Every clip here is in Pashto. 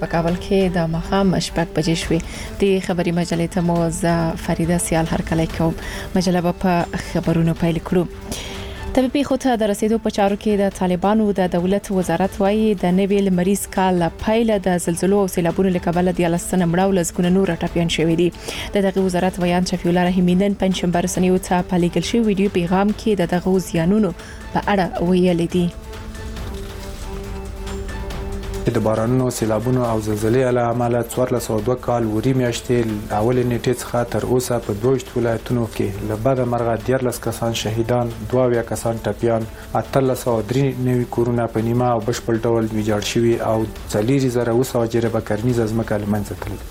په کابل کې د ماښام شپږ بجې شوې. د خبري مجلې ته مو ز فریده سیال هرکلی کوم. مجله په خبرونو پیل کړو. طبي خطه د رسیدو په چارو کې د طالبانو د دولت وزارت وايي د نوي لمریز کال پیل د زلزلو او سیلابونو لکبل د لسنه مړو لزګونه نور ټاپیان شوې دي. د دغه وزارت ویان شفیع الله رحیمی نن پنځشنبه رسنیو ته په لیکل شوی ویډیو پیغام کې د دغه زیانونو په اړه ویل دي. د بارانونو سیلابونو او زلزلې له امله 1402 کال وری میاشتې اول نیټه څخه تر اوسه په 22 ولایتونو کې له بده مرغه 13 کسان شهیدان 22 کسان ټپیان 1303 نوي کورونه په نیمه او بشپړ ډول ویجاړ شوي او 4000 جریبه کرنیزه ځمکه له منځه تللې.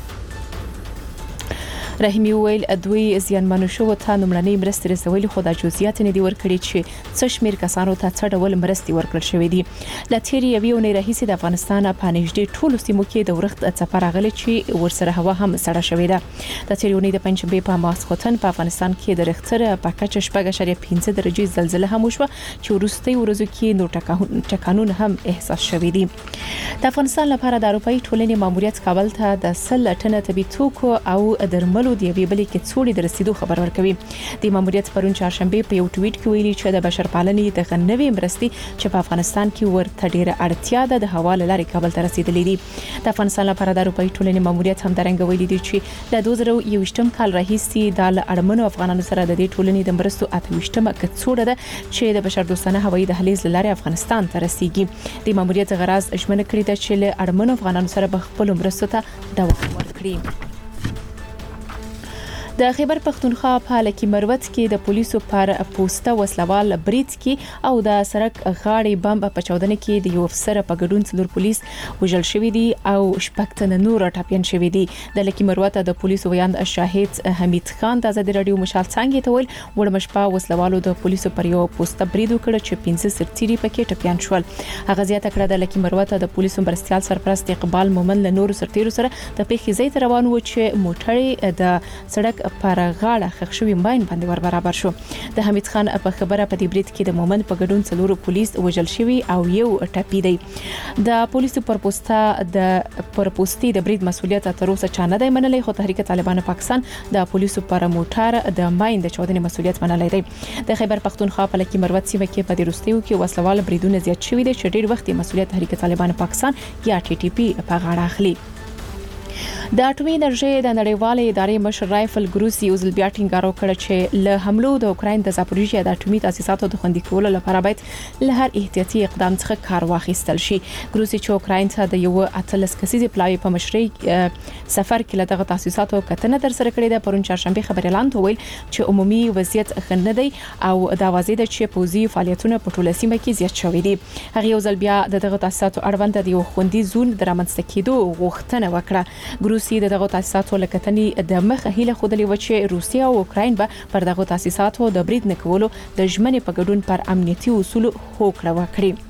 رحیمی ویل دوی زیانمنو شو ته نمړنۍ مرستې رسولې خو د جزئیات نه دی ورکړي چې څه شمیر کسانو ته څه ډول مرستې ورکړل شوې دي. د تیری یوې اونۍ راهیسې د افغانستان په نږدې ټولو سیمو کې د ورښت څپه راغلي چې ورسره هوا هم سړه شوې ده. د تیری اونۍ د پنځشنبه په ماسختن په افغانستان کې د رختر په کچه 5.5 درجه زلزلہ هم وشوه چې وروستي ورځو کې نور ټکانونه هم احساس شوې دي. د افغانستان لپاره د اروپאי ټولنې ماموریت کابل ته د 100 ټنه طبي توکو او درملو د یوې بلې کې څوړي د رسیدو خبر ورکوي. د ماموریت پرون چهارشنبه په یو ټویټ کې ویلي چې د بشرپالنې د غنوي مرستې چې په افغانستان کې ورته ډیره اړتیا ده د حواله لارې کابل ته رسیدلې دي. د افغانستان لپاره د اروپאי ټولنې ماموریت هم درنګ ویلي دي چې د 2021م کال راهیسې د اړمنو افغانانو سره د دې ټولنې د مرستو 28مه کڅوړه ده چې د بشردوستانه هوایي دهلیز لارې افغانستان ته رسیږي. د ماموریت غرض ژمنه کړې ده چې له اړمنو افغانانو سره به خپل مرستو ته دوام ورکړي. د خیبر پختونخوا په لکی مروت کې د پولیسو پر پوسټه وسلوال برید کې او د سړک غاړې بم په چاودنه کې د یو افسر په ګډون څلور پولیس وژل شوی دي او شپږ تنه نور ټاپین شوی دي. د لکی مروت د پولیسو ویاند شاهد حمید خان د ازادي رادیو مشال څنګه ته ویل ورمشپا وسلوالو د پولیسو پر یو پوسټه برید وکړ چې 15 سرتيري پکې ټاپین شول. هغه زیاته کړه د لکی مروت د پولیسو مرستيال سرپرست اقبال مومن له نور سرتيرو سره د پیښې ځای ته روان و چې موټر د سړک پر غاړه خښ شوی ماین باندې ور برابر شو. د حمید خان په خبره په دې برید کې د مومن په ګډون څلور پولیس وژل شوی او یو ټپي دی. د پولیسو پر پوسټي د برید مسولیت تر اوسه چا نه دی منلی خو تحریک طالبان پاکستان د پولیسو پر موټر د ماین د چاودنې مسولیت منلی دی. د خیبر پختونخوا په لکی مروت سیمه کې په دروستیو کې وسلوال بریدونه زیات شوي دي چې ډیر وخت مسولیت تحریک طالبان پاکستان یا ټي ټي پی په غاړه اخلي. د اټومي انرژي د نړیوالې ادارې مشر رایفل ګروسی یو ځل بیا ټینګار وکړ چې له حملو د اوکراین د زاپوریژیا د اټومي تاسیساتو د خوندي کولو لپاره باید له هر احتیاطي اقدام څخه کار واخیستل شي. ګروسی چې اوکراین ته د یو اتلس کسیزي پلاوی په مشرۍ سفر کې له دغه تاسیساتو کتنه در سره کړې ده. پرون چهارشنبه خبر اعلان ویل چې عمومي وضعیت خنه دی او دا واضح ده چې پوزي فعالیتونه په ټوله سیمه کې زیات شوي دي. هغه یو ځل بیا دغه تاسیساتو اړوند د یو خوندي زون درامنځته کېدو غوښتنه وکړه. ګروسی دغه تاسیساتو لکتنې د مخه هیله خودلې و چې روسیا او اوکراین به پر دغه تاسیساتو د برید نه کولو د ژمنې په ګډون پر امنیتي اصول هوکړه وکړي.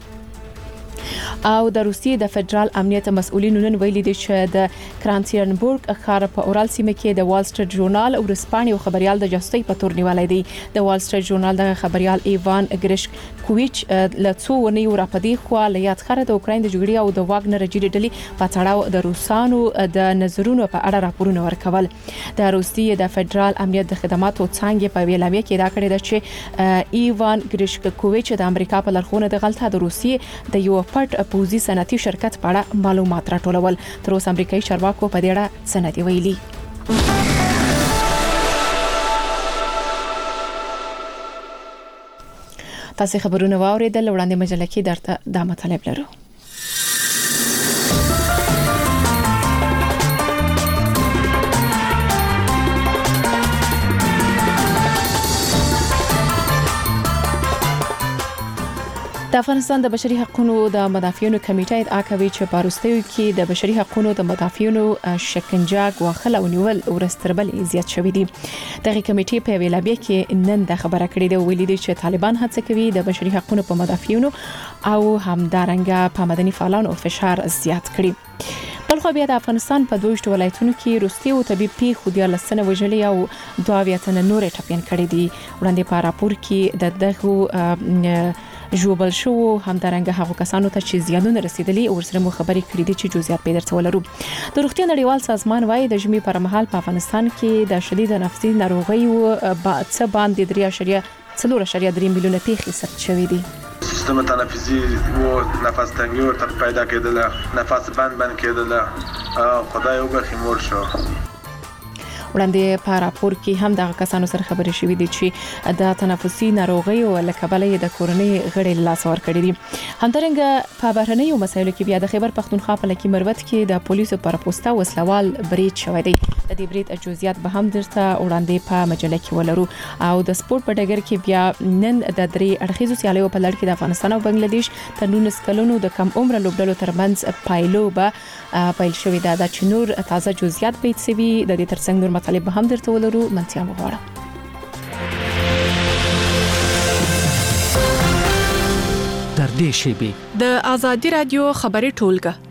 او د روسیې د فدرال امنیت مسؤلینو نن ویلي دي چې د کرانتیرنبورګ ښار په اورال سیمه کې د وال سټریټ ژورنال او رسپاني خبريال د جاسوسي په تور نیولای دی. د وال سټریټ ژورنال د خبريال ایوان ګریشکوویچ له څو ونیو راپدې خو له یاد خره د اوکراین د جګړې او د واګنر جډي ډلې په تړاو د روسانو د نظرونو په اړه راپورونه ورکول. د روسیې د فدرال امنیت د خدماتو څنګه په ویلامه کې دا کړی دی چې ایوان ګریشکوویچ د امریکا په لارښوونه د غلطه د روسیې د یو پټ پوزي صنعتي شرکت په اړه معلومات راټولول. تر اوسه امریکایي چارواکو په دې اړه څه نه دي ویلي. تاسو خبرونه واوریدل. وړاندې مجله کې درته دا مطالب لرو. د افغانستان د بشري حقوقو د مدافعینو کمیټه ادعا کوي چې په وروستیو کې د بشري حقوقو د مدافعینو شکنجه غوښل او نیول ورستربل زیات شوې دي. دغه کمیټې په ویلابه کې نن د خبره کړې ده ویلي دي چې طالبان هڅه کوي د بشري حقوقو په مدافعینو او همدارنګه په مدني فعالانو فشار زیات کړي. بلخو بیا د افغانستان په 22 ولایتونو کې روسي او طبي پیښو د لسنه وژلې او 22 تنه نور ټاپین کړي دي. وړاندې په راپور کې د دغه ژوبل شو همدارنګه هغه کسانو ته چې زیانونه رسیدلي ورسره مو خبرې کړې دي چې جزئیات به درته ولرو. د روغتیا نړیوال سازمان وايي د ژمي پر مهال په افغانستان کې د شدید نفسي ناروغیو څه باندې 3.3 میلیونه پیښې ثبت شوې دي. سیستم تنفسی و نفس تنگی و پیدا کېدله، نفس بند کېدله، خدای وبخښي مړ شو. وړاندې په راپور کې هم د کسانو سره خبرې شوې دي چې د تنفسي ناروغیو له کبله د کورنۍ غړي لاس ور کړی دي. همدارنګه په بهرنیو مسایلو کې بیا د خیبر پښتونخوا په لکه مروت کې د پولیسو پر پوسټه وسلوال برید شوی دی. د دې برید جزئیات به هم درته وړاندې په مجله کې ولرو. او د سپورت په ډګر کې بیا نن د درې اړخیزو سیالیو په لړ کې د افغانستان او بنگلاديش تر 19 کلونو د کم عمر لوبډلو ترمنځ پایلوبه پیل شوې ده. د چنور تازه جزئیات به تسوي د دې ترڅنګ نور مطالب به هم درته ولرو. منتیا مغواړه در دې شیبه د ازادي رادیو خبري ټولګه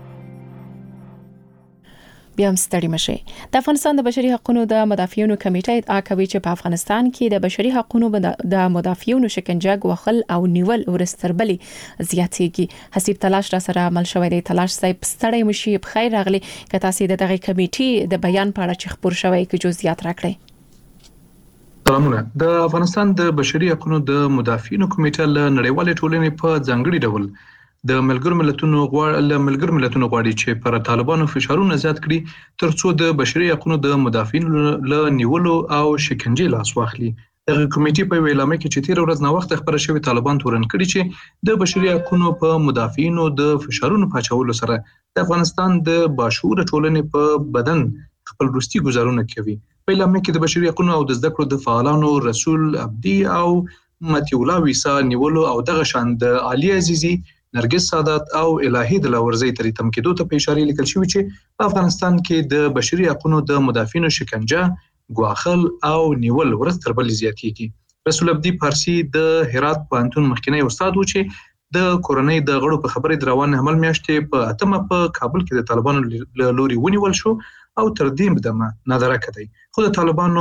بیا هم ستړي مشه. د افغانستان د بشري حقوقو د مدافعینو کمیټه ادعا کوي چې په افغانستان کې د بشري حقوقو د مدافعینو شکنجه غوښل او نیول ورستربلي زیاتېږي. حسیب تلاش را سره عمل شوی دی. تلاش صاحب ستړي مشي بخیر راغلي. که تاسو د دغه کمیټې د بیان په اړه چې خبر شوی کې جزئیات راکړئ. سلامونه. د افغانستان د بشري حقوقو د مدافعینو کمیټه له نړیوال ټولنې په ځانګړي ډول د ملګرو ملتونو غواړي چې پر طالبانو فشارونه زیات کړي ترڅو د بشري حقوقو د مدافعینو له نیولو او شکنجې لاس واخلي. دغه کمیټې په ویلامه کې چې 13 ورځې نه وخت خبره شوی طالبان تورن کړي چې د بشري حقوقو په مدافعینو د فشارونو پاچولو سره د افغانستان د باشعور ټولنې په بدن خپل وروستي گزارونه کوي. په ویلامه کې د بشري حقوقو او د زده کړو د فعالانو رسول عبدي او متي الله ویسا نیولو او دغه شان د علي عزیزي، نرګس سادات او الهی د لاورزی ترې تم کېدو ته په اشاره لیکل شوی چې په افغانستان کې د بشري حقوقو د مدافعینو شکنجه، غواخل او نیول ورستربل زیاتېږي. رسول عبدي فارسی د هرات پوهنتون مخکینی استاد و چې د کورنۍ د غړو په خبرې دروان حمل میاشتې په اتمه په کابل کې د طالبانو لوري ونیول شو او تر دې دمه نادره کړی. خو د طالبانو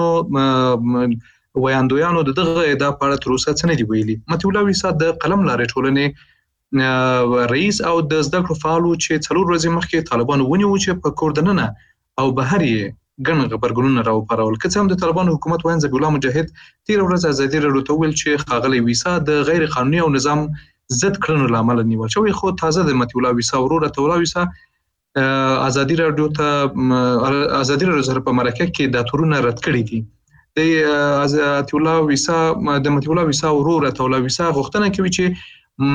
ویاندویانو دغه ادعا په اړه تر اوسه څه نه دی ویلي. متي الله ویسا د قلم لارې ټولنې رئیس او د زده کړو فعالو چې 4 ورځې مخکې طالبانو ونیو چې په کور دننه او بهر یې ګڼ خبرګونونه راوپارول. که څه هم د طالبانو حکومت وایي ذبیح الله مجاهد 13 ورځې ازادي راډیو ته ویل چې ښاغلی ویسا د غیر قانوني او نظام ضد کړنو لامل نیول شوی. خو تازه د متي الله ویسا ورور ته الله ویسا ازادي راډیو سره په مرکه کې د تورونه رد کړی دي. د متي الله ویسا ورور ته الله ویسا غوښتنه کوي چې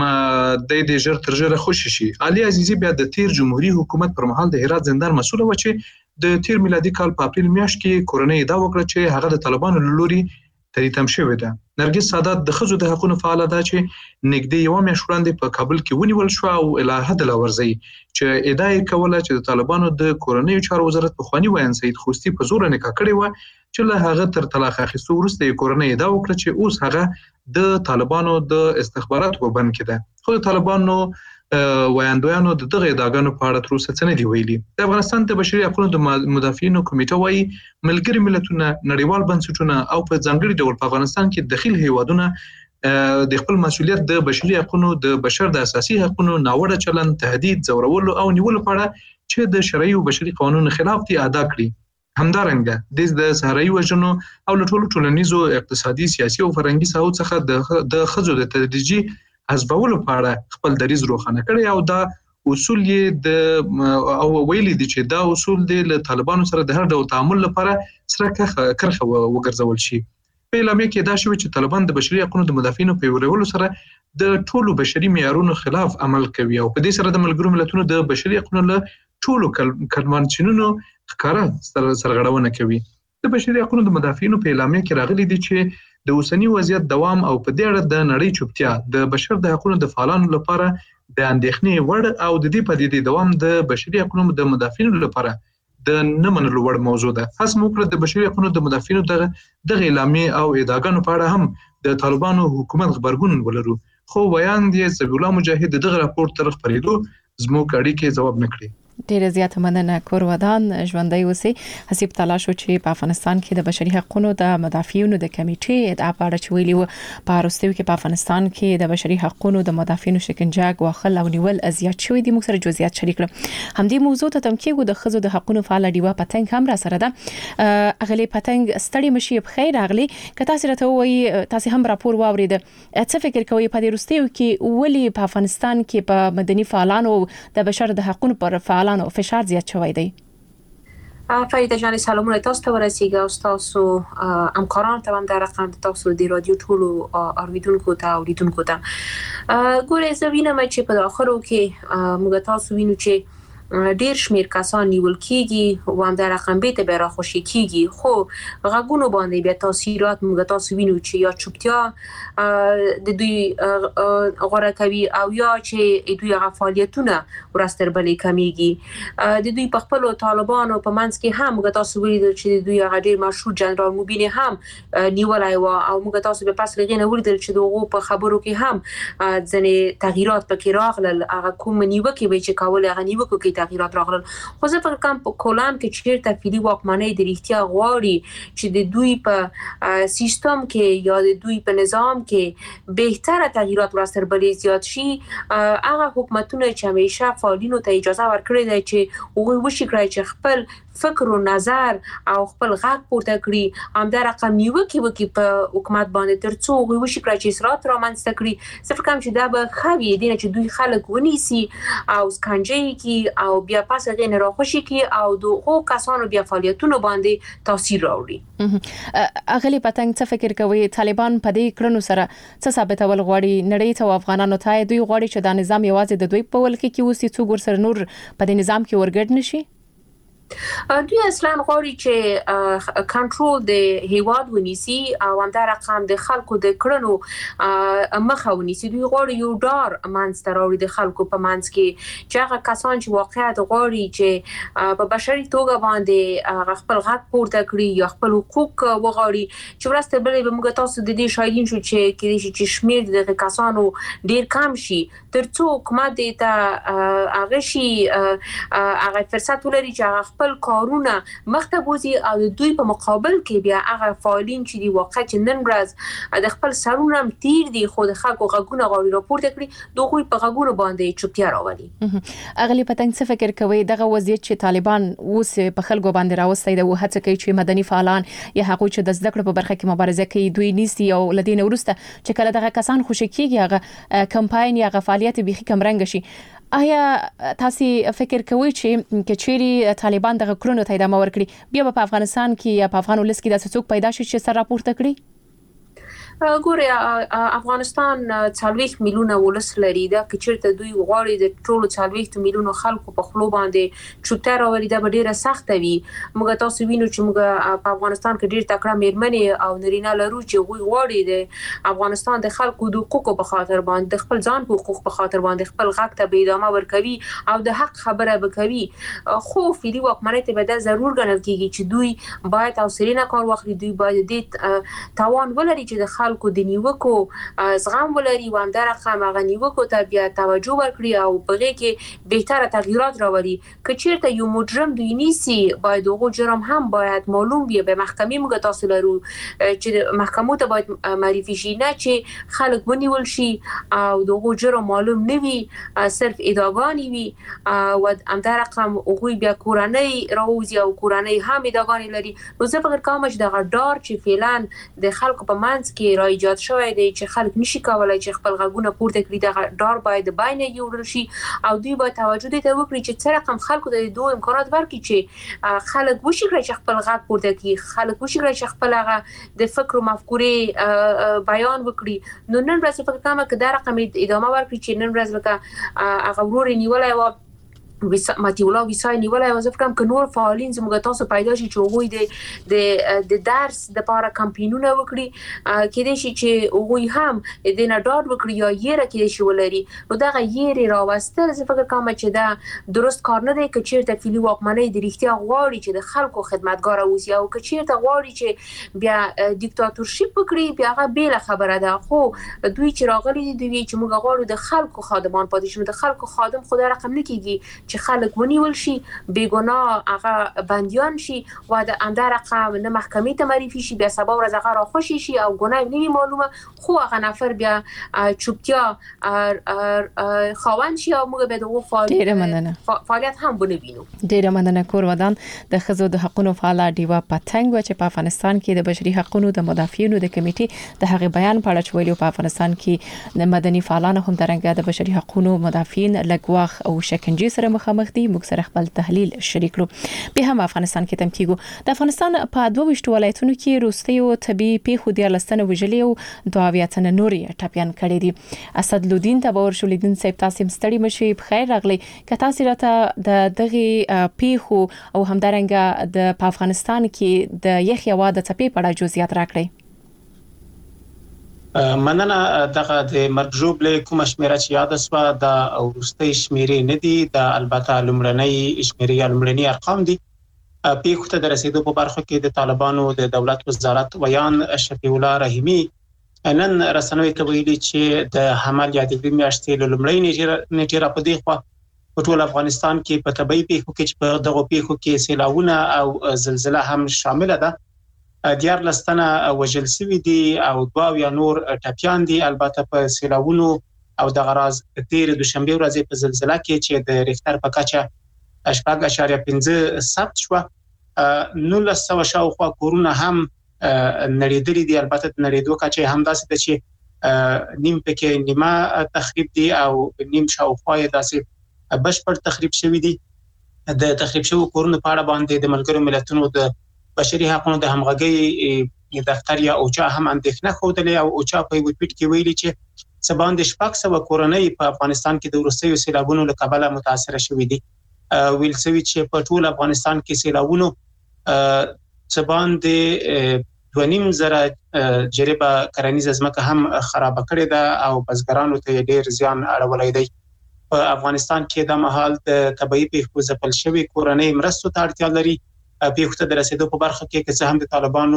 د ژر تر ژره خوشی شي. علي عزیزي بیا د تیر جمهوریت حکومت پر مهال د هرات زندان مسؤل و چې د تیر میلادي کال په اپریل میاشت کې کورنۍ ادعا وکړه چې هغه د طالبانو لوري تریتم شوی ده. نرګس سادات د خزو د حقوقو فعال ده چې نږدې یو میاشت وړاندې په کابل کې ونیول شو او الهه د لاورزی چې ادعا کوله چې د طالبانو د کورنۍ چارو وزارت په خواني وین سید خوستی په زور نکاح کړی و چې له هغه تر طلاق اخیستو وروسته کورنۍ ادعا وکړه چې اوس هغه د طالبانو د استخباراتو په بند کې ده. خو د طالبانو ویاندویانو دغه ادعاګانو په اړه تر اوسه څه نه دی ویلي. د افغانستان د بشري حقوقو د مدافعینو کمیټه وايي ملګري ملتونه، نړیوال بنسټونه او په ځانګړي ډول په افغانستان کې داخل هیوادونه د خپل مسؤلیت د بشري حقوقو د بشر د اساسي حقوقو ناوړه چلند، تهدید، زورولو او نیولو په اړه چې د شرعي او بشري قانونو خلاف دي ادا کړي. همدارنګه د سهاري وژنو او ټولو ټولنیزو اقتصادي، سیاسي او فرهنګي ساحو څخه د خزو د تدریجي حذفولو په اړه خپل دریځ روښانه کړی او دا اصول یې د ویلي دي چې دا اصول د طالبانو سره د هر ډول تعامل لپاره سره کرخه وګرځول شي. په اعلامیه کې دا شوی چې طالبان د بشري حقوقو د مدافعینو په ورولو سره د ټولو بشري معیارونو خلاف عمل کوي او په دې سره د ملګرو ملتونو د بشري حقوقو له ټولو کنوانسیونونو ښکارا سرغړونه کوي. د بشري حقوقو د مدافعینو په اعلامیه کې راغلي دي چې د اوسنی وضعیت دوام او په دې اړه د نړۍ چوپتیا د بشر د حقوقو د فعالانو لپاره د اندېښنې وړ او د دې پدیدې دوام د بشري حقوقو د مدافعینو لپاره د نه منلو وړ موضوع ده. هڅه وکړه د بشري حقوقو د مدافعینو دغه اعلامیه او ادعاګانو په اړه هم د طالبانو حکومت خبرګون ولرو. خو ویاند یې ذبیح الله مجاهد دغه راپور تر خبرېدو زموږ اړیکې ځواب نه کړی. ډیره زیاته مننه کور ودان ژوندۍ اوسئ. حسیب تلاش چې په افغانستان کې د بشري حقوقو د مدافعینو د کمیټې ادعا په اړه چویلی و په راستیو کې په افغانستان کې د بشري حقوقو د مدافعینو شکنجه غوښل او نیول ازیات شوی دي. موږ سره جزئیات شریک کړل. همدې موضوع ته تمکیګو د خزو د حقوقو فعال ډیوا پتنګ هم را سره ده. اغلی پتنګ ستړي مشي بخیر اغلی که تاسو راته وایي تاسو هم راپور واورید څه فکر کوي په دې راستیو کې ولی په افغانستان کې په مدني فعالانو د بشر د حقوقو پر فعالانو فشار زیات شوی دی؟ فریده جان سلامونه تاسو ته ورسیږي او تاسو همکاران ته هم در رقم تاسو د رادیو ټولو اوریدونکو ته ګورې زه وینم چې په اخرو کې موږ تاسو وینو چې ډیر شمیر کسان نیول کیږي او هم در رقم به ته برا خوشی کیږي خو غږونو باندې بیا تاثیرات موږ تاسو وینو چې یا چوپتیا د دوی غوړه کوي او یا چې دوی غفالیتونه ورستر بلې کمیږي د دوی په خپل طالبانو په منځ کې هم موږ تاسو ویل چې دوی غډیر مشهور جنرال موبین هم نیولای و او موږ تاسو په پاس لغینه ولیدل چې دغه په خبرو کې هم ځنې تغییرات پکې راغلل هغه کوم نیوکه به چې کول هغه نیوکه کې تغییرات راغلل خو زه فکر کوم په کولان کې چیرته فعلی واکمنۍ د اړتیا غواړي چې د دوی په سیستم کې یا د دوی په نظام کې بهتره تغییرات ورسره بلې زیات شي هغه حکومتونه چې همیشه فعالینو ته اجازه ورکړي دي چې هغه وشي کړی چې خپل فکر او نظر او خپل غږ پورته کړي هم د رقم نیوکه وکي په حکومت باندې ترڅو هغه وشي کړی چې اصلاحات رامنځته کړي زه فکر کوم چې دا به خوي دي چې دوی خلک ونیسي او سکنجه کې او بیا پس غین راخوشي کې او دغه کسانو بیا فعالیتونو باندې تاثیر راوړي. اغلی پتنګ څه فکر کوي طالبان په دې کړنو سره څه ثابتول غواړي نړۍ ته او افغانانو ته دوی غواړي چې دا نظام یوازې د دوی په ولکه کې اوسې څو ګور سره نور په دې نظام کې ورګډ نشي؟ دوی اصلا غواړي چې کنټرول د هیواد ونیسي او هم د رقم د خلکو د کړنو مخه ونیسي. دوی غواړي یو ډار منځ راوړي د خلکو په منځ کې چې هغه کسان چې واقعیت غواړي چې په بشري توګه باندې خپل غږ پورته کړي یا خپل حقوق وغواړي چې ورسته بلې به موږ تاسو د دې شاهدین شو چې شمیر د کسانو ډیر کم شي ترڅو حکومت ته هغه شي هغه فرصت ولري چې خپل کارونه مخته بوزي او دوی په مقابل کې بیا هغه فعالین چې دی واقع چې نن ورځ د خپل سرونه تیر دي خو د خلکو غږونه غوړي راپورته کړي دوی په غږونو باندې چوپتیا راولي. اغلی پتنګ څه فکر کوي دغه وضعیت چې طالبان اوس په خلکو باندې راوستي د هڅه کوي چې مدني فعالان یا هغه چې د زده کړو په برخه کې مبارزه کوي دوی نیسي او لدین ورسته چې کله دغه کسان خوشی کیږي هغه کمپاین یا فعالیت به کمرنګ شي. آیا تاسو فکر کوئ چې کچېری طالبان دغه کړنو ته ادامه ورکړي بیا په افغانستان کې یا په افغان ولس کې د څوک پیدا شي چې سر راپورته کړي؟ ګوره افغانستان 40 میلیونه ولس لري دا کچېرته دوی غواړي د ټولو 40 میلیونه خلکو په خلو باندې چوټه راولي دا ډیره سخت وي. موږ تاسو وینو چې موږ په افغانستان کې ډیر تکړه میرمنې او نرینه لرو چې غواړي د افغانستان د خلکو د حقوقو په خاطر باندې خپل ځان په حقوق په خاطر باندې خپل غږ ته به ادامه ورکوي او د حق خبره وکوي. خو فعلی واکمنۍ ته به دا ضرور ګڼل کیږي چې دوی باید حوصله کار واخلي دوی باید د توان ولري چې د خلکو د نیوکو زغم ولري و هم در رقم هغه نیوکو ته بیا توجه ورکړي او په هغه کې بهتره تغییرات راولي. که چیرته یو مجرم دوی نیسی باید هغه جرم هم باید معلوم وي به محکمې موږ تاسو لرو چې محکمو ته باید معرفي شي نه چې خلک ونیول شي او دغه جرم معلوم نه وي صرف ادعاګانې وي و هم در رقم هغه بیا کورنۍ راوځي او کورنۍ هم ادعاګانې لري. نو زه فکر کوم چې دغه ډار چې فعلا د خلکو په منځ کې ایجاد شوی دی چې خلک نشي کولای چې خپل غږونه پورته کړي د ډار باید باینه یوړل شي او دوی باید توجه دې ته وکړي چې څه رقم خلکو د دوه امکانات ورکړي چې خلک وشي کړي چې خپل غږ پورته کړي خلک وشي کړي چې خپل هغه د فکر او مفکورې بیان وکړي. نو نن ورځ فکر کوم چې دا رقم ادامه ورکړي چې نن ورځ لکه هغه ورور نیولای و ماتي الله وسای نیولای وظیفه کوم ک نور فعالین زموږ تاسو پیدا شي چې هغه د درس د لپاره کمپاینونه وکړي کېدې شي چې هغه هم د نه ډاډ وکړي یا یې راکې شي ولري. نو دا غیر راوستل زه فکر کوم چې دا درست کار نه دی که چیرته فعلی واکمنۍ د اړتیا غواړي چې د خلکو خدمتګار اوسي او که چیرته غواړي چې بیا دیکتاتورشپ وکړي بیا هغه بیل خبره ده. خو دوی چې راغلي دوی چې موږ غواړو د خلکو خادمان پاتې شو د خلکو خادم خدای رقم نه کیږي چې خلک ونیول شي بیګناه هغه بنديان شي و د اندر رقم نه محکمې ته معرفي شي بیا سبا ورځ هغه راخوشي شي او ګناه نه معلومه خو هغه نفر بیا چوپتیا خوان شي او موږ به دغه فعالیت هم بنوینو. ډیره مننه کور ودان د خزو د حقوقو فعال دیوا پتنګ چې په افغانستان کې د بشري حقوقو د مدافعینو د کمیټې د هغه بیان په اړه چویلو په افغانستان کې د مدني فعالانو هم درنګ د بشري حقوقو مدافعین لګواخ او شکنجه سره مخامخ دي. موږ سره خپل تحلیل شریک کړو. به هم افغانستان کې تم کیږو د افغانستان په 22 ولایتونو کې روستیو طبي پیښو د لستنه وجلي او دواویاتنه نوري ټاپیان کړي دي. اسدالدین تبور شولیدین صاحب تاسو مستړي مشي بخیر راغلی که تاسو راته د دغه پیښو او همدارنګه د افغانستان کې د یخ یوا د چپی په اړه جزئیات راکړئ. مننه. دغه د مرجوب له کوم شمیره چې یاد سوا د ورستي شمیرې نه دي د البته لمړنۍ شمیرې لمړنۍ ارقام دي. پیښو ته د رسیدو په برخه کې د طالبانو د دولت وزارت ویان شفیع الله رحیمی نن رسنوي ته ویلي چې د حمل یادګري میاشتې لمړنۍ نیټه را پدې خو په ټول افغانستان کې په طبي پیښو کې چې په دغه پیښو کې سیلاوونه او زلزلہ هم شامل ده. دیار لستنه وجل سوي دي او دوا یا نور ټاپیان دي. البته په سیلاوونو او د غراز تیر دوشنبه ورځ په زلزلہ کې چې د ریختر په کچه 8.5 ثبت شو. 1900 شاوخوا کورونه هم نړیدلې دي. البته د نړیدو کچه هم داسې ده چې نیم پکې نیمه تخریب دي او نیم شاوخوا داسې بشپړ تخریب شوی دي. د تخریب شوی کورونو په اړه باندې د ملګرو ملتونو د بشري حقوقو د همغږي دفتر یا اوچا هم اندېښنه خوده او اوچا په ویټ کې ویلي چې سباند شپږ سو کورنۍ په افغانستان کې د ورستیو سیلابونو له کبله متاثر شوې دي. ویل سوي چې په ټول افغانستان کې سیلابونو سباند 2.5 جریبه کرنیزه ځمکه هم خراب کړې ده او بزګرانو ته ډېر زیان اړولای دی. په افغانستان کې د مهال د طبي پیښو ځپل شوی کورنۍ مرستو ته اړتیا لري. پیښو ته د رسیدو په برخه کې چې هم د طالبانو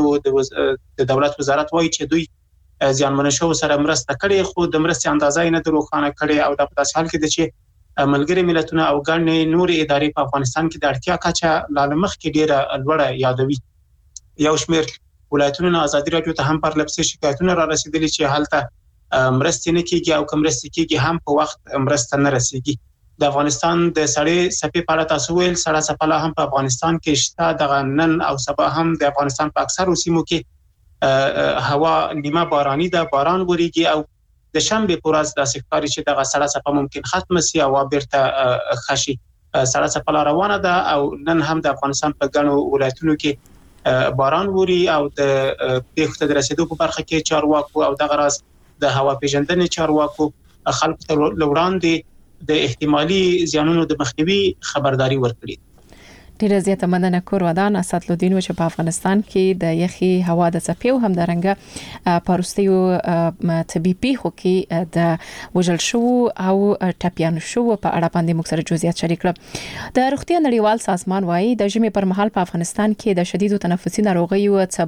د دولت وزارت وایي چې دوی ځانمنه شو سره مرسته کړي خو د مرستې اندازې نه دروخانه کړي او د پداسې حال کې د چې ملګری ملتونه او ګڼې نور ادارې په افغانستان کې د اړتیا کچه لالمخ کې ډیره لوړه یادوي. یو شمیر ولایتونو ازادي راډیو ته هم پر لپسې شکایتونه را رسیدلي چې حالته مرستې نه کیږي او کوم مرستې کیږي هم په وخت مرسته نه رسیږي. د افغانستان د سړې سپې په اړه تاسو ویل سړه سپلا هم په افغانستان کې شته. د نن او سبا هم د افغانستان په اکثرو سیمو کې هوا نیمه باراني ده. باران وریږي او د شنبه په ورځ د سکتاري چې د سړه سپه ممکن ختم شي او بیرته خشي. سړه سپلا روانه ده او نن هم د افغانستان په ګڼو ولایتونو کې باران وری او د پیښو ته رسیدو په برخه کې چارواکو او د غراز د هوا پیژندنې چارواکو خلکو ته وړاندې د احتمالي زیانونو د مخنیوي خبرداري ورکړي. ډیره زیاته مننه کور ودان اسدالدین چې په افغانستان کې د یخي هوا د څپې هم درنګ پروستیو طبي پیښو کې د وجل شو او ټاپیان شو په اړه باندې موږ سره جزئیات شریک کړل. د روغتیا نړیوال سازمان وايي د ژمي پر مهال په افغانستان کې د شدید تنفسي ناروغیو څخه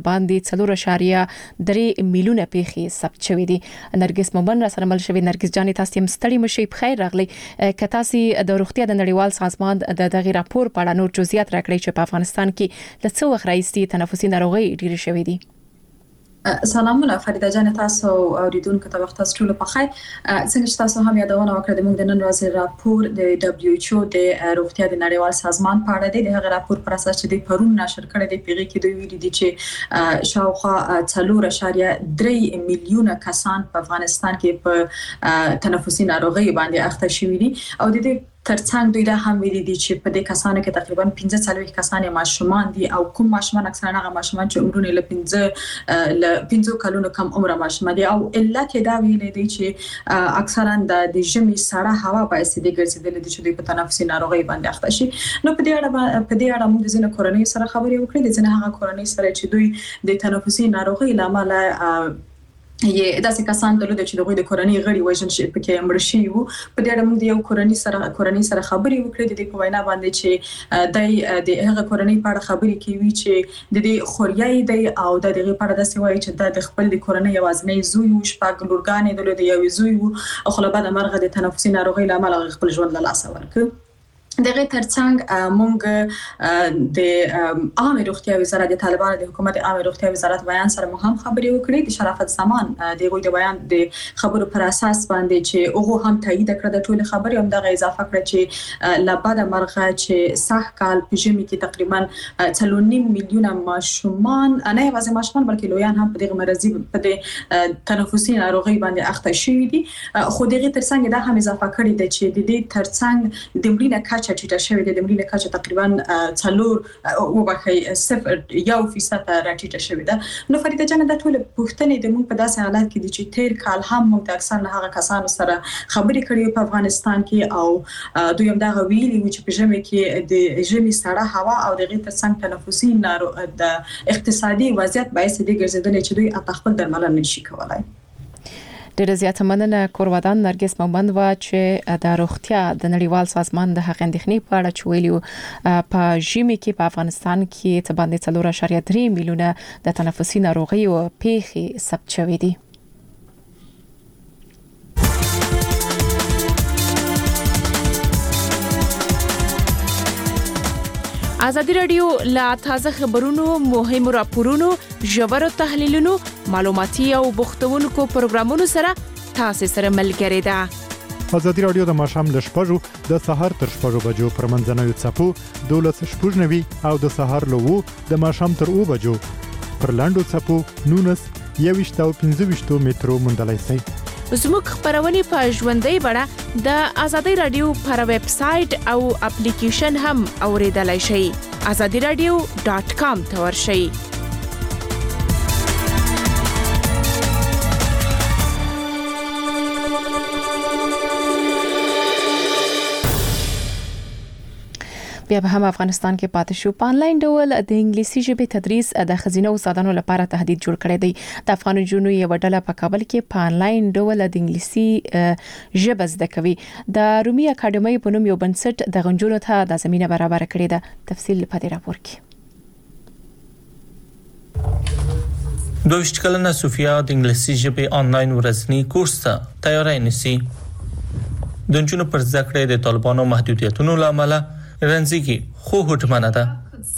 باندې 4.3 میلیونه پیښې ثبت شوې دي. نرګس مومن را سره مل شوی. نرګس جانې تاسو مستړي مشي بخیر راغلی. کتاسي د روغتیا د نړیوال سازمان د دغه راپور په اړه نور جزئیات راکړی چې په افغانستان کې د څو وخت راځي تنفسي ناروغي ډېر شوې دي. سلامونه فریده جان تاسو اوریدونکو ته وخت تاسو ټول په خیر. څنګه چې تاسو هم یادونه وکړه د موږ د نن ورځې راپور د دبليو ایچ او د روغتیا د نړیوال سازمان په اړه دی. د هغه راپور پر اساس چې د پرون نشر کړی دی پیغې کې دوی ویلي دي چې شاوخوا 4.3 میلیونه کسان په افغانستان کې په تنفسي ناروغي باندې اخته شوي دي او د دې ترڅنګ دوی دا هم ویلي دي چې په دې کسانو کې تقریبا 15 کسان ماشومان دي او کوم ماشومان اکثرا هغه ماشومان چې عمرونه له 15 کلونو کم عمره ماشومان دي او علت دا ویلي دي چې اکثرا د ژمي سړه هوا باعث دي ګرځیدل دي چې په تنفسي ناروغي باندې اخته شي. نو په دې اړه موږ د ځینې کورنۍ سره خبرې وکړې. د ځینې هغه کورنۍ سره چې دوی د تنفسي ناروغي لامل یې داسې کسان درلود چې دغه د کورنۍ غړي وژن شي پکې مړ شي وو. په دې اړه موږ د یو کورنۍ سره خبرې وکړې. د دې په وینا باندې چې د هغه کورنۍ په اړه خبرې کوي چې د دې خوريای دی او د دغه په اړه داسې وایي چې د خپل د کورنۍ یوازنۍ زوی او شپږ لورګانې درلود یو زوی وو او خپل بعد مرغه د تنفسي ناروغي لامل خپل ژوند له لاسه ورکړ. دغه ترڅنګ مونږ د عامه روغتیا وزارت د طالبانو د حکومت عامه روغتیا وزارت بیان سره مهم خبري وکړي د شرافت زمان دغه د بیان د خبرو پر اساس باندې چې هغه هم تایید کړ د ټول خبري هم دغه اضافه کړ چې لبد مرغه چې صح کال په ژمي کې تقریبا 3.5 میلیونه ماشومان نه یوازې ماشومان بلکې لویان هم په دغه مرضی په د تنفسي ناروغي باندې اخته شوي دي خو دغه ترڅنګ دا هم اضافه کړی دی چې د دې ترڅنګ د مړینې کچه چې شوی د مړینې کچه تقریبا 0.1% راټیټه شوې ده نو فریده جان د ټول پښتنې د موږ په داسې حالت کې دي چې تیر کال هم موږ د اکثر هغه کسانو سره خبرې کړې په افغانستان کې او دوی هم دا ویلي چې په ژمي کې د ژمي سړه هوا او د غیر ترڅنګ تنفسي ناروغ د اقتصادي وضعیت باعث دي ګرځیدل چې دوی خپل درملنه نشي کولای ډېر زیات مننه کورودان نرګس مومند وا چې د روغتیا د نړیوال سازمان د حق اندېښنې په اړه چویلیو په ژمي کې په افغانستان کې څه باندې 4.3 میلیونه د تنفسي ناروغیو پیښې ثبت شوې دي ازادي رادیو لا تازه خبرونو مهم راپورونو ژور تحلیلونو معلوماتي او بوختونکو پروګرامونو سره تاسو سره ملګری ده ازادي رادیو د ماشام ل شپږو د سحر تر شپږو بجو پر منځنوي چپو 12:90 او د سحر لوو د ماشام تر 2 بجو پر لاندو چپو 19 او 15 مترو مندلای سي زموږ خبرونه په ژوندۍ بڼه د ازادي رادیو پر ویب سټ او اپلیکیشن هم اوریدلای شئ azadiradio.com ته ورشئ بیا به هم افغانستان کې پاتې شو په انلاین ډول د انګلیسي ژبې تدریس د خزینه استادانو لپاره تهدید جوړ کړی دی د افغان جنونو یو ډله په کابل کې په انلاین ډول د انګلیسي ژبه زده کوي د رومي اکاډمي په نوم یو بنسټ د غنجونو ته د زمينه برابر کړی ده تفصیل په دې راپور کې 22 کلنه صوفیا د انګلیسي ژبې انلاین ورځنی کورس ته تیاری نیسي د جنونو پر زده کړې د طالبانو محدودیتونو لامل رنځيږي خو هټمنه ده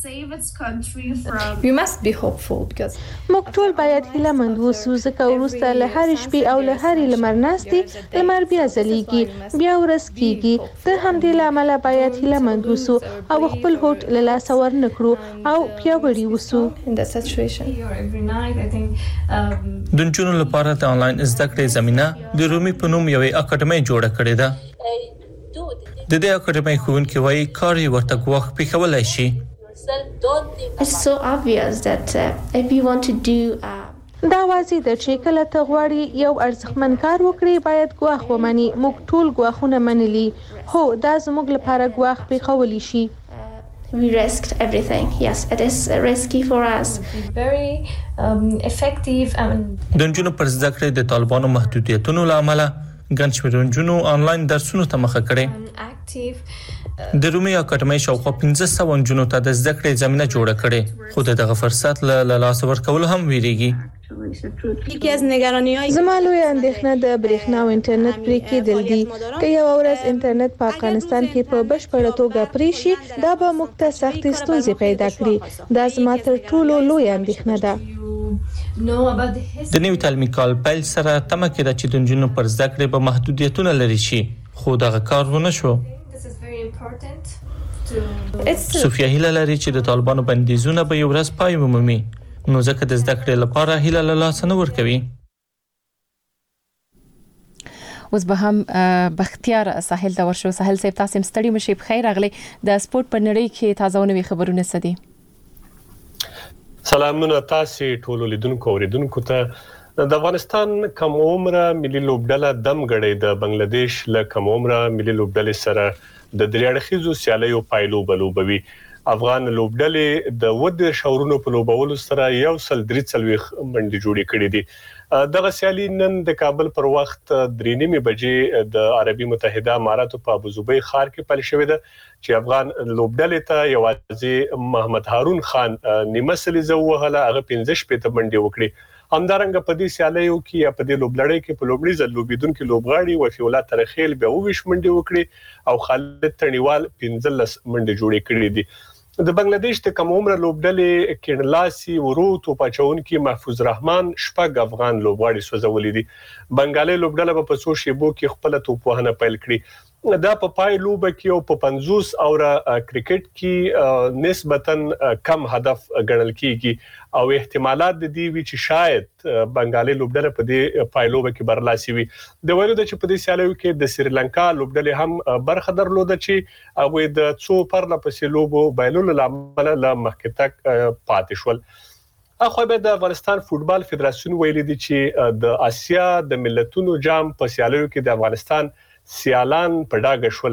We must be hopeful because موږ ټول باید هیله مند اوسو ځکه وروسته له هر شپې او له هر لمر ناستي لمر بیا ځلېږي بیا ورځ کیږي د همدې لامل باید هیله مند اوسو او خپل هوټ له لاس ورنکړو او پیاوړي اوسو in that situation every night I think د جنونو لپاره د انلاین زده کړې زمينه د رومي په نوم یو اکاډمي جوړه کړې ده د دې اکاډمي ښوونکي وايي کار یې ورته غوښ پیښولای شي It's so obvious that if you want to do دا واضح ده چې کله ته غواړې یو ارزښتمن کار وکړې باید ګواښ ومني موږ ټول ګواښونه منلي هو دا زموږ لپاره ګواښ پیښولی شي We risked everything. Yes, it is risky for us. Very effective. د جنونو پر زده کړې د طالبانو محدودیتونو لامل ګنشمیر جنونو انلاین درسونو ته مخه کړي د رومي اکاډمي شاوخوا 1500 جنونو ته د زده کړې زمينه جوړه کړي خو دغه فرصت له لاس ورکول هم ویریږي یکی از نگرانی‌های زما لوی اندېښنه د برېښنا او انټرنیټ پرې کېدل دي که یو ورځ انټرنیټ په افغانستان کې په بشپړه توګه پرې شي دا به موږ ته سختې ستونزې پیدا کړي دا زما تر ټولو لوی اندېښنه ده د نوي تعلیمي کال پیل سره تمه کېده چې د جنونو پر زده کړې به محدودیتونه لري شي خو دغه کار ونه شو صوفیا هیله لري چې د طالبانو بندیزونه به یو ورځ پای ومومي نو ځکه د زده کړې لپاره هیله له لاسه نه ورکوي اوس به هم بختیار ساحل ته ورشو ساحل صاحب تاسو مستړي مشي بخیر اغلی د سپورت په نړۍ کې تازه نوي خبرونه سدي سلامونه تاسو ټول لیدونکو اوریدونکو ته د افغانستان کم عمره ملي لوبډله دم غړې د بنگلاديش له کم عمره ملي لوبډلې سره د دریاړخیزو سیالیو پایلو بلوبوي افغان لوبډلې د ود شورونو په لوبولو سره یو سل درې څلويخ منډي جوړې کړې دي دغه سیالي نن د کابل پر وخت 3:30 بجې د عربي متحده اماراتو په ابوظبي ښار کې پیل شوې ده چې افغان لوبډلې ته یوازې محمد هارون خان نیمه سلیزه وهله هغه 15 پته منډي وکړي همدارنګه په دې سیالیو کې یا په دې لوبلړۍ کې په لومړي ځل لوبیدونکو لوبغاړي وفیولا ترخیل به 20 منډې وکړي او خالد تڼیوال 15 منډې جوړې کړې دي د بنگلاديش د کم عمر لوبډلې کېنلاسي ورو تو پچونکي محفوظ رحمان شپږ افغان لوبغاړي سوځولې دي بنگالي لوبډله په 100 شیبو کې خپل توپوهنه پیل کړې دا په پای لوبه کې او په 50 اوره کرکټ کې نسبتاً کم هدف ګڼل کیږي او احتمالات د دې وی چې شاید بنگالي لوبډله په دې پای لوبه کې برلاسي وي د ویلو د چې په دې سیالیو کې د سریلانکا لوبډله هم برخه درلوده چې هغه د څو پرله پسې لوبو بایلول لامل له مخکې تک پاتې شول اخو به د افغانستان فوتبال فدراسیون ویلي دي چې د آسیا د ملتونو جام په سیالیو کې د افغانستان سیالان په ډاګه شول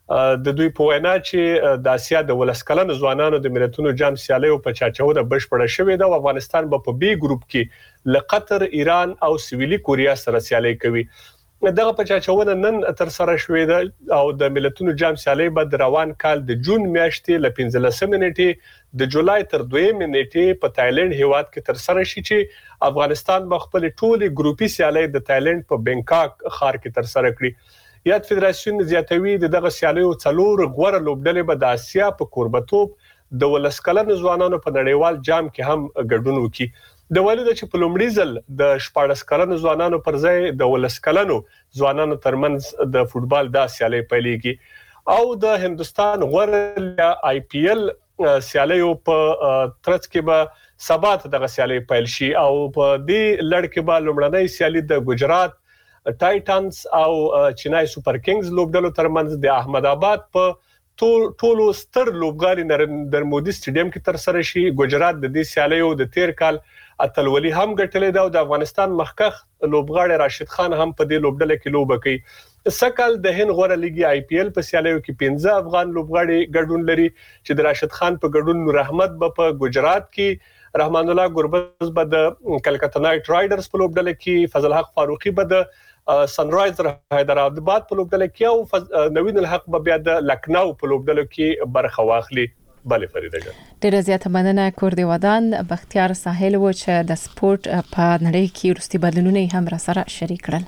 د دوی په وینا چې د آسیا د ولسکلن ځوانانو د ملتونو جام سیالیو په چاچوره بشپړه شوې ده او افغانستان په بي ګروپ کې له قطر، ایران او سویلي کوریا سره سیالي کوي دغه په چاچوره نن تر سره شوې ده او د ملتونو جام سیالي به روان کال د جون میاشتې ل 15 نیټې د جولای تر 2 نیټې په تایلند هیواد کې تر سره شي چې افغانستان به خپل ټولي ګروپي سیالي د تایلند په بنکاک ښار کې تر سره کړي یاد فدراسیون زیاتوي دغه سیالیو څلور غوړه لوبډلې به د آسیا په قربتوب د ولسکلن ځوانانو په نړیوال جام کې هم ګډون وکړي د والد چې په لومړي ځل د 14 کلن ځوانانو پر ځای د ولسکلنو ځوانانو ترمنځ د فوتبال د سیالي پیلېږي او د هندستان غوړه آی پی ایل سیالیو په ترڅ کې به سبات دغه سیالي پیل شي او په دې لړ کې به لومړنۍ سیالي د ګجرات ټایټنز او چینای سپر کینګز لوبډلو ترمنځ د احمد آباد په ټولو ستر لوبغاړي نریندر مودي سټیډیم کې تر سره شي ګجرات د دې سیالیو د تیر کال اتلولي هم ګټلې ده او د افغانستان مخکخ لوبغاړي راشد خان هم په دې لوبډله کې لوبه کوي سکل د هند غوړه لیګي آی پی ایل په سیالیو کې 15 افغان لوبغاړي ګډون لري چې د راشد خان په ګډون نور احمد په ګجرات کې رحمان الله ګربز به د کلکته نایټ رایډرز په لوبډله کې فضل حق فاروقي به د سن رایزر حیدرآباد په لوبډله کې او نوین الحق به بیا د لکنو په لوبډله کې برخه واخلي بلې فریده جان ډېر زیاته مننه کوردی ودان بختیار ساحل و چې د سپورت په نړۍ کې ورستي بدلونونه هم را سره شریک کړل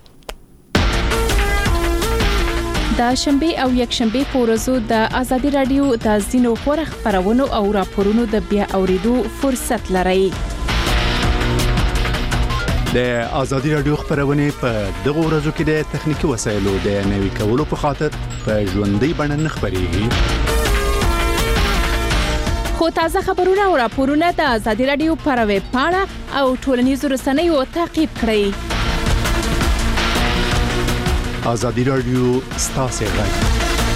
د شنبه او یکشنبه په ورځو د ازادي رادیو د زینو خبرونه خبرونو او راپورونو د بیا اوریدو فرصت لرئ د ازادي رادیو خبرونه په دغه ورځو کې د تخنیکی وسایلو د نوي کولو په خاطر په ژوندۍ بڼه خبريږي خو تازه خبرونه او راپورونه د ازادي رادیو پر ویب پاڼه او ټولنیزو رسنیو تعقیب کړئ ازادي رادیو ستاسو غږ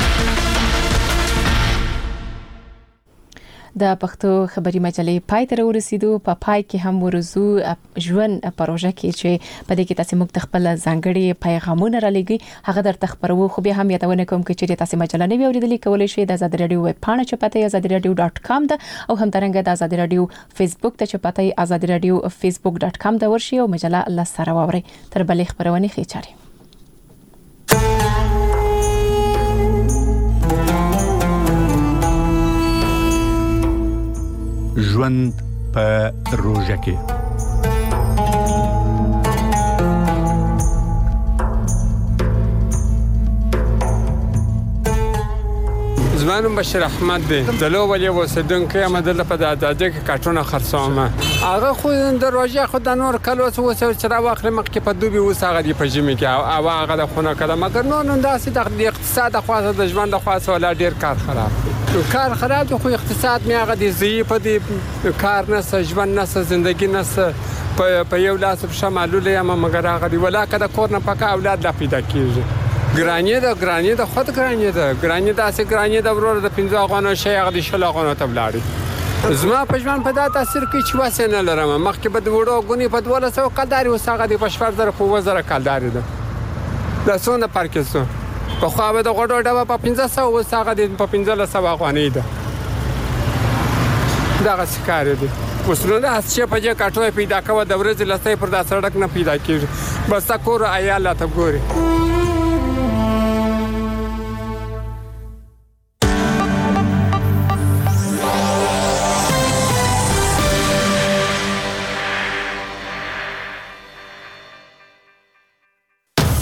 د پښتو خبري مجلې پای ته ورسېدو په پای کې هم ورزو ژوند پروژه کې چې په دې کې تاسو موږ خپل ځانګړي پیغامونه را لګي هغه در تخبرو خو به هم یادونه کوم چې تاسو مجله نه اوریدلې کولای شئ د ازادي رادیو ویب پاڼه چې پته azadiradio.com ده او هم ترنګ د ازادي رادیو فیسبوک ته چې پته azadiradio.facebook.com ده ورشي او مجله الله سره ووري تر بلې خبرونه خېچاري ژوند په روژه کې زمانم بشیر احمد دی دلو ولی وسیدونکو یم دلته په دادګه کې کارټونه خرڅوم هغه خو دروازه خو د نور کلو څه چې را واخلې مخکې په دوبي وساغه دی په جمی کې او هغه د خونه کړه مګر نو داسې د اقتصاد خاصه د ژوند خاصه ولا ډیر کار خراب خو اقتصاد می هغه دی ضعیف دی کار نه ژوند نه زندگی نه په یو لاس په شمالو یم مګر هغه دی ولا کده کور نه پکا اولاد لا پیدا کیږي ګرانی ده خود ګرانی ده اسی ګرانی ده ورور د 15 غونو شي هغه د شل غونو ته بلاړي زما په ژوند په دا تاثیر کوي چې واسه نه لرم مخکې په وړو غونی په 1200 کلداري وساغه د پښور در په وزره کلداري ده د سونه پارکسو په خو به د غوډو ډبه په 1500 وساغه د په 1500 غونی ده دا غسکار دي وسلونه چې په جګه کاټوي پیدا کوي د ورځې لسته پر دا سړک نه پیدا کیږي بس تا کور عیال ته ګوري